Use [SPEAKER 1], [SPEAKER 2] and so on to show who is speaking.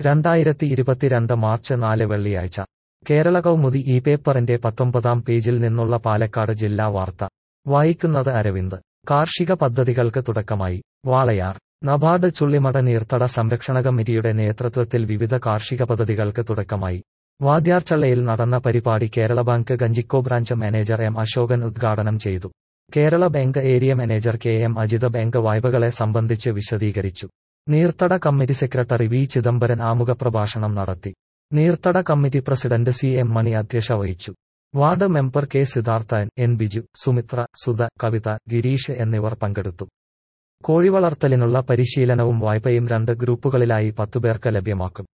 [SPEAKER 1] 2022 March 4 വെള്ളിയാഴ്ച കേരള കൗമുദി ഈ പേപ്പറിന്റെ 19-ാം പേജിൽ നിന്നുള്ള പാലക്കാട് ജില്ലാ വാർത്ത വായിക്കുന്നത് അരവിന്ദ്. കാർഷിക പദ്ധതികൾക്ക് തുടക്കമായി. വാളയാർ. നബാർഡ് ചുള്ളിമട നീർത്തട സംരക്ഷണ കമ്മിറ്റിയുടെ നേതൃത്വത്തിൽ വിവിധ കാർഷിക പദ്ധതികൾക്ക് തുടക്കമായി. വാദ്യാർചള്ളയിൽ നടന്ന പരിപാടി Kerala bank Kanjikode branch manager M Ashokan ഉദ്ഘാടനം ചെയ്തു. Kerala bank area manager K M Ajitha bank വായ്പകളെ സംബന്ധിച്ച് വിശദീകരിച്ചു. നീർത്തട കമ്മിറ്റി സെക്രട്ടറി വി ചിദംബരൻ ആമുഖപ്രഭാഷണം നടത്തി. നീർത്തട committee president C M Mani അധ്യക്ഷത വഹിച്ചു. Ward member K Sidharthan, N Biju, Sumithra, Sudha, Kavitha, Girish എന്നിവർ പങ്കെടുത്തു. കോഴിവളർത്തലിനുള്ള പരിശീലനവും വായ്പയും 2 ഗ്രൂപ്പുകളിലായി 10 പേർക്ക് ലഭ്യമാക്കും.